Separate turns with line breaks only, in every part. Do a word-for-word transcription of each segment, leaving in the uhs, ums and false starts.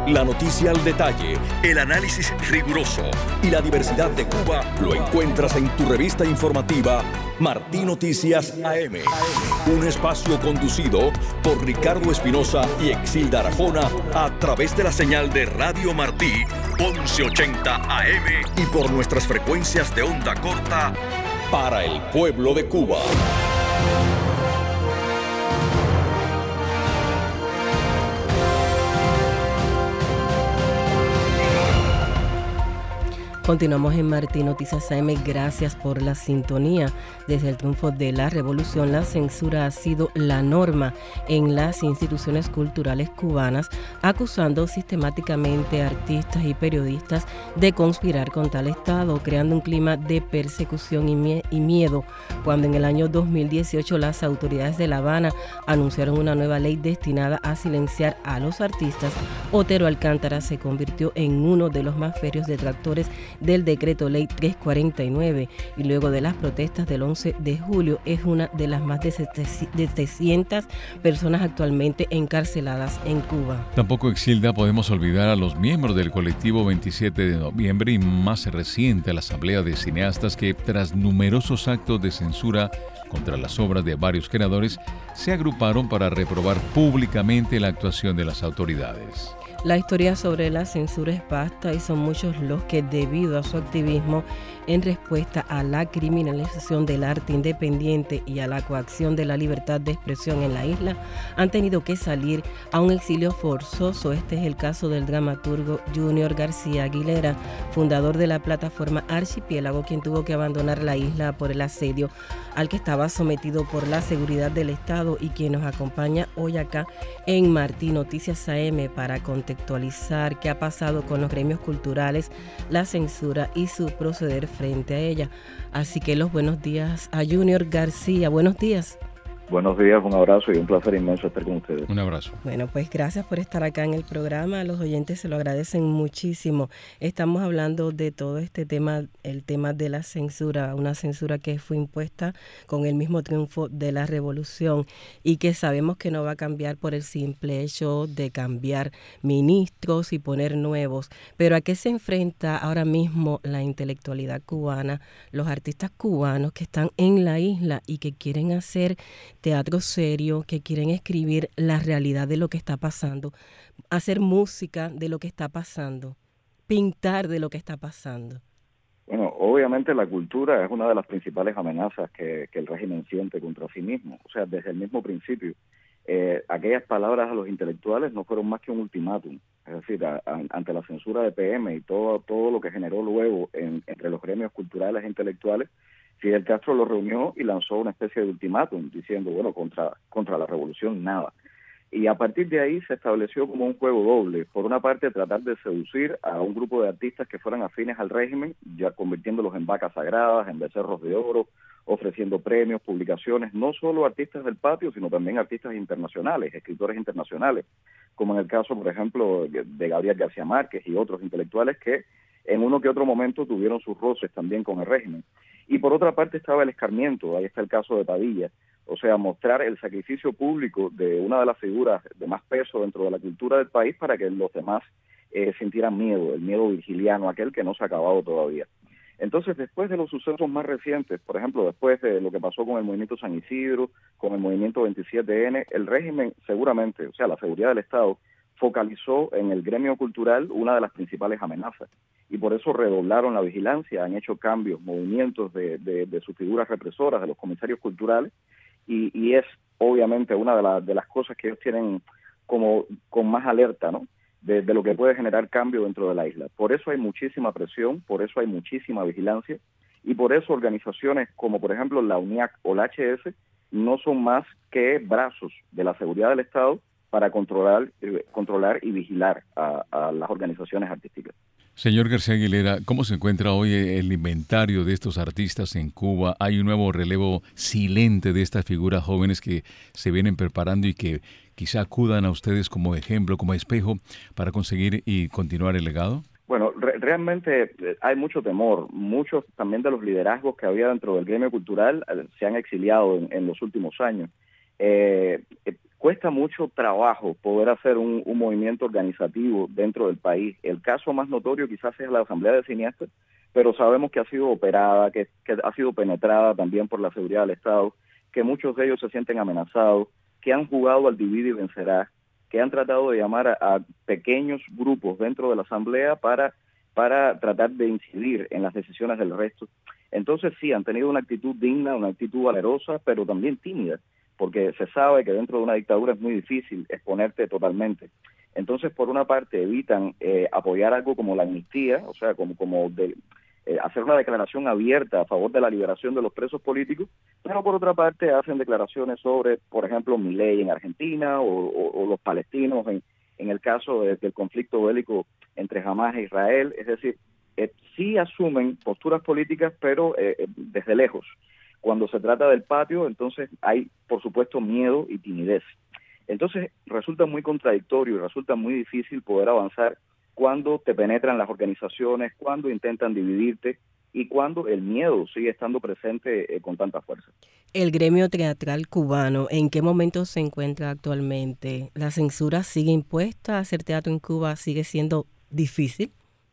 La noticia al detalle, el análisis riguroso y la diversidad de Cuba lo encuentras en tu revista informativa Martí Noticias A M. Un espacio conducido por Ricardo Espinosa y Exilda Arjona a través de la señal de Radio Martí once ochenta A M y por nuestras frecuencias de onda corta para el pueblo de Cuba.
Continuamos en Martí Noticias A M. Gracias por la sintonía. Desde el triunfo de la revolución, la censura ha sido la norma en las instituciones culturales cubanas, acusando sistemáticamente a artistas y periodistas de conspirar contra el Estado, creando un clima de persecución y, mie- y miedo, cuando en el año dos mil dieciocho las autoridades de La Habana anunciaron una nueva ley destinada a silenciar a los artistas. Otero Alcántara se convirtió en uno de los más férreos detractores del decreto ley trescientos cuarenta y nueve, y luego de las protestas del once de julio es una de las más de setecientas personas actualmente encarceladas en Cuba.
Tampoco, Exilda, podemos olvidar a los miembros del colectivo veintisiete de noviembre y más reciente la Asamblea de Cineastas, que tras numerosos actos de censura contra las obras de varios creadores se agruparon para reprobar públicamente la actuación de las autoridades.
La historia sobre la censura es vasta y son muchos los que, debido a su activismo en respuesta a la criminalización del arte independiente y a la coacción de la libertad de expresión en la isla, han tenido que salir a un exilio forzoso. Este es el caso del dramaturgo Junior García Aguilera, fundador de la plataforma Archipiélago, quien tuvo que abandonar la isla por el asedio al que estaba sometido por la seguridad del Estado, y quien nos acompaña hoy acá en Martí Noticias A M para contextualizar qué ha pasado con los gremios culturales, la censura y su proceder frente a ella. Así que los buenos días a Junior García. Buenos días.
Buenos días, un abrazo y un placer inmenso estar con ustedes.
Un abrazo.
Bueno, pues gracias por estar acá en el programa. Los oyentes se lo agradecen muchísimo. Estamos hablando de todo este tema, el tema de la censura, una censura que fue impuesta con el mismo triunfo de la revolución y que sabemos que no va a cambiar por el simple hecho de cambiar ministros y poner nuevos. Pero ¿a qué se enfrenta ahora mismo la intelectualidad cubana, los artistas cubanos que están en la isla y que quieren hacer teatro serio, que quieren escribir la realidad de lo que está pasando, hacer música de lo que está pasando, pintar de lo que está pasando?
Bueno, obviamente la cultura es una de las principales amenazas que, que el régimen siente contra sí mismo. O sea, desde el mismo principio, eh, aquellas palabras a los intelectuales no fueron más que un ultimátum. Es decir, a, a, ante la censura de P M y todo, todo lo que generó luego en, entre los gremios culturales e intelectuales, Fidel Castro lo reunió y lanzó una especie de ultimátum diciendo, bueno, contra, contra la revolución nada. Y a partir de ahí se estableció como un juego doble. Por una parte, tratar de seducir a un grupo de artistas que fueran afines al régimen, ya convirtiéndolos en vacas sagradas, en becerros de oro, ofreciendo premios, publicaciones, no solo artistas del patio, sino también artistas internacionales, escritores internacionales, como en el caso, por ejemplo, de Gabriel García Márquez y otros intelectuales que en uno que otro momento tuvieron sus roces también con el régimen. Y por otra parte estaba el escarmiento, ahí está el caso de Padilla, o sea, mostrar el sacrificio público de una de las figuras de más peso dentro de la cultura del país para que los demás eh, sintieran miedo, el miedo vigiliano, aquel que no se ha acabado todavía. Entonces, después de los sucesos más recientes, por ejemplo, después de lo que pasó con el movimiento San Isidro, con el movimiento veintisiete ene, el régimen seguramente, o sea, la seguridad del Estado, focalizó en el gremio cultural una de las principales amenazas. Y por eso redoblaron la vigilancia, han hecho cambios, movimientos de, de, de sus figuras represoras, de los comisarios culturales, y, y es obviamente una de, la, de las cosas que ellos tienen como con más alerta, ¿no?, de, de lo que puede generar cambio dentro de la isla. Por eso hay muchísima presión, por eso hay muchísima vigilancia, y por eso organizaciones como por ejemplo la UNIAC o la H S no son más que brazos de la seguridad del Estado para controlar, eh, controlar y vigilar a, a las organizaciones artísticas.
Señor García Aguilera, ¿cómo se encuentra hoy el inventario de estos artistas en Cuba? ¿Hay un nuevo relevo silente de estas figuras jóvenes que se vienen preparando y que quizá acudan a ustedes como ejemplo, como espejo, para conseguir y continuar el legado?
Bueno, re- realmente hay mucho temor. Muchos también de los liderazgos que había dentro del gremio cultural eh, se han exiliado en, en los últimos años. Eh, cuesta mucho trabajo poder hacer un, un movimiento organizativo dentro del país. El caso más notorio quizás es la Asamblea de Cineastas, pero sabemos que ha sido operada, que, que ha sido penetrada también por la seguridad del Estado, que muchos de ellos se sienten amenazados, que han jugado al divide y vencerás, que han tratado de llamar a, a pequeños grupos dentro de la Asamblea para, para tratar de incidir en las decisiones del resto. Entonces sí, han tenido una actitud digna, una actitud valerosa, pero también tímida, porque se sabe que dentro de una dictadura es muy difícil exponerte totalmente. Entonces, por una parte, evitan eh, apoyar algo como la amnistía, o sea, como, como de, eh, hacer una declaración abierta a favor de la liberación de los presos políticos, pero por otra parte hacen declaraciones sobre, por ejemplo, Milei en Argentina o, o, o los palestinos en, en el caso de, del conflicto bélico entre Hamás e Israel. Es decir, eh, sí asumen posturas políticas, pero eh, desde lejos. Cuando se trata del patio, entonces hay, por supuesto, miedo y timidez. Entonces resulta muy contradictorio y resulta muy difícil poder avanzar cuando te penetran las organizaciones, cuando intentan dividirte y cuando el miedo sigue estando presente eh, con tanta fuerza.
El gremio teatral cubano, ¿en qué momento se encuentra actualmente? ¿La censura sigue impuesta? ¿Hacer teatro en Cuba sigue siendo difícil?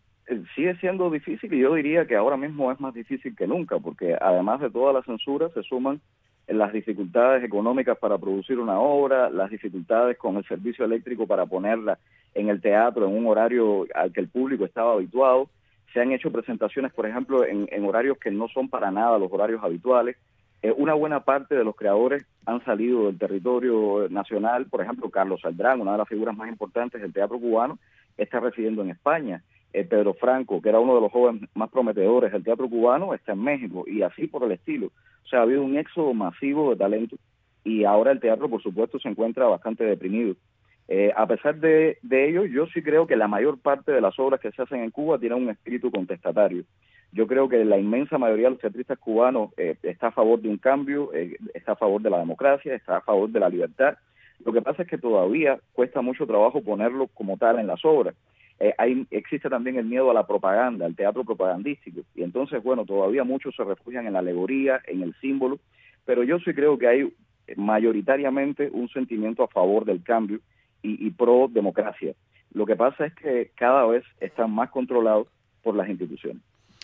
Sigue siendo difícil y yo diría que ahora mismo es más difícil que nunca, porque además de toda la censura se suman las dificultades económicas para producir una obra, las dificultades con el servicio eléctrico para ponerla en el teatro en un horario al que el público estaba habituado. Se han hecho presentaciones, por ejemplo, en, en horarios que no son para nada los horarios habituales. Eh, una buena parte de los creadores han salido del territorio nacional. Por ejemplo, Carlos Saldrán, una de las figuras más importantes del teatro cubano, está residiendo en España. Eh, Pedro Franco, que era uno de los jóvenes más prometedores del teatro cubano, está en México, y así por el estilo. O sea, ha habido un éxodo masivo de talento y ahora el teatro, por supuesto, se encuentra bastante deprimido. Eh, a pesar de, de ello, yo sí creo que la mayor parte de las obras que se hacen en Cuba tienen un espíritu contestatario. Yo creo que la inmensa mayoría de los teatristas cubanos eh, está a favor de un cambio, eh, está a favor de la democracia, está a favor de la libertad. Lo que pasa es que todavía cuesta mucho trabajo ponerlo como tal en las obras. Eh, hay, existe también el miedo a la propaganda, al teatro propagandístico, y entonces, bueno, todavía muchos se refugian en la alegoría, en el símbolo, pero yo sí creo que hay mayoritariamente un sentimiento a favor del cambio y, y pro democracia. Lo que pasa es que cada vez están más controlados por las instituciones.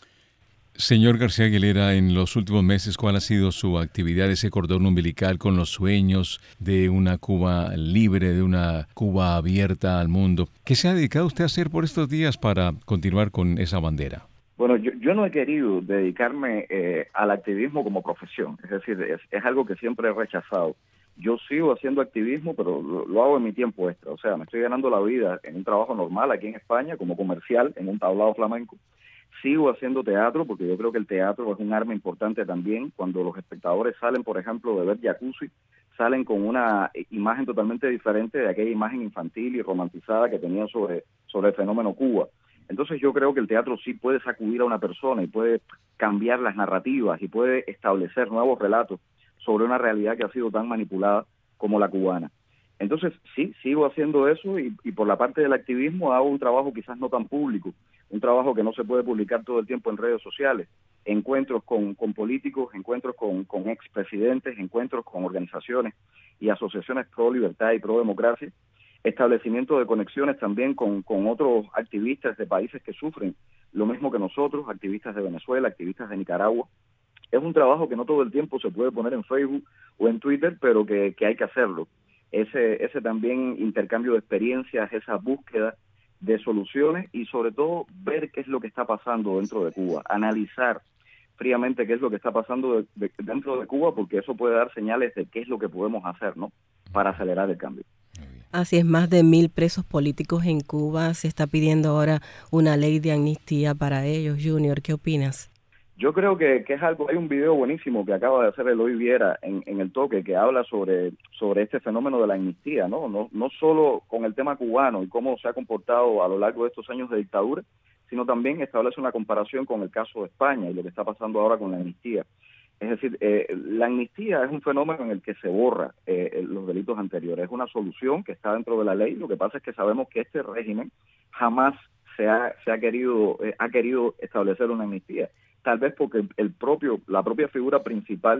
Señor García Aguilera, en los últimos meses, ¿cuál ha sido su actividad, ese cordón umbilical con los sueños de una Cuba libre, de una Cuba abierta al mundo? ¿Qué se ha dedicado usted a hacer por estos días para continuar con esa bandera?
Bueno, yo, yo no he querido dedicarme eh, al activismo como profesión, es decir, es, es algo que siempre he rechazado. Yo sigo haciendo activismo, pero lo, lo hago en mi tiempo extra, o sea, me estoy ganando la vida en un trabajo normal aquí en España, como comercial, en un tablado flamenco. Sigo haciendo teatro porque yo creo que el teatro es un arma importante también. Cuando los espectadores salen, por ejemplo, de ver Jacuzzi, salen con una imagen totalmente diferente de aquella imagen infantil y romantizada que tenían sobre, sobre el fenómeno Cuba. Entonces yo creo que el teatro sí puede sacudir a una persona y puede cambiar las narrativas y puede establecer nuevos relatos sobre una realidad que ha sido tan manipulada como la cubana. Entonces sí, sigo haciendo eso y, y por la parte del activismo hago un trabajo quizás no tan público, un trabajo que no se puede publicar todo el tiempo en redes sociales, encuentros con, con políticos, encuentros con, con expresidentes, encuentros con organizaciones y asociaciones pro libertad y pro democracia, establecimiento de conexiones también con, con otros activistas de países que sufren lo mismo que nosotros, activistas de Venezuela, activistas de Nicaragua. Es un trabajo que no todo el tiempo se puede poner en Facebook o en Twitter, pero que, que hay que hacerlo. Ese, ese también intercambio de experiencias, esa búsqueda de soluciones y sobre todo ver qué es lo que está pasando dentro de Cuba, analizar fríamente qué es lo que está pasando de, de, dentro de Cuba, porque eso puede dar señales de qué es lo que podemos hacer, ¿no?, para acelerar el cambio.
Así es, más de mil presos políticos en Cuba. Se está pidiendo ahora una ley de amnistía para ellos. Junior, ¿qué opinas?
Yo creo que, que es algo, hay un video buenísimo que acaba de hacer Eloy Viera en, en El Toque que habla sobre, sobre este fenómeno de la amnistía, ¿no? No, no solo con el tema cubano y cómo se ha comportado a lo largo de estos años de dictadura, sino también establece una comparación con el caso de España y lo que está pasando ahora con la amnistía. Es decir, eh, la amnistía es un fenómeno en el que se borra eh, los delitos anteriores. Es una solución que está dentro de la ley. Lo que pasa es que sabemos que este régimen jamás se ha, se ha querido eh, ha querido establecer una amnistía. Tal vez porque el propio la propia figura principal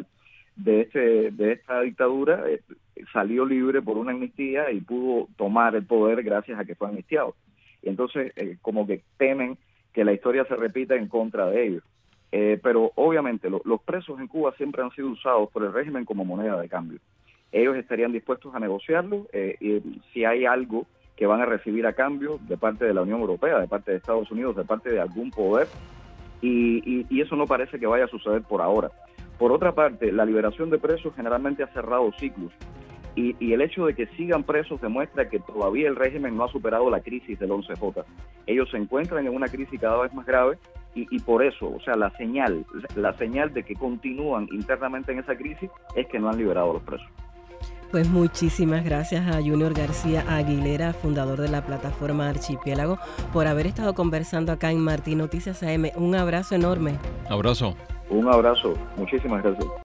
de este de esta dictadura eh, salió libre por una amnistía y pudo tomar el poder gracias a que fue amnistiado. Y entonces eh, como que temen que la historia se repita en contra de ellos. Eh, pero obviamente lo, los presos en Cuba siempre han sido usados por el régimen como moneda de cambio. Ellos estarían dispuestos a negociarlo eh, y si hay algo que van a recibir a cambio de parte de la Unión Europea, de parte de Estados Unidos, de parte de algún poder, y, y, y eso no parece que vaya a suceder por ahora. Por otra parte, la liberación de presos generalmente ha cerrado ciclos, y, y el hecho de que sigan presos demuestra que todavía el régimen no ha superado la crisis del once jota. Ellos se encuentran en una crisis cada vez más grave, y, y por eso, o sea, la señal, la señal de que continúan internamente en esa crisis es que no han liberado a los presos.
Pues muchísimas gracias a Junior García Aguilera, fundador de la plataforma Archipiélago, por haber estado conversando acá en Martín Noticias A M. Un abrazo enorme.
Abrazo.
Un abrazo. Muchísimas gracias.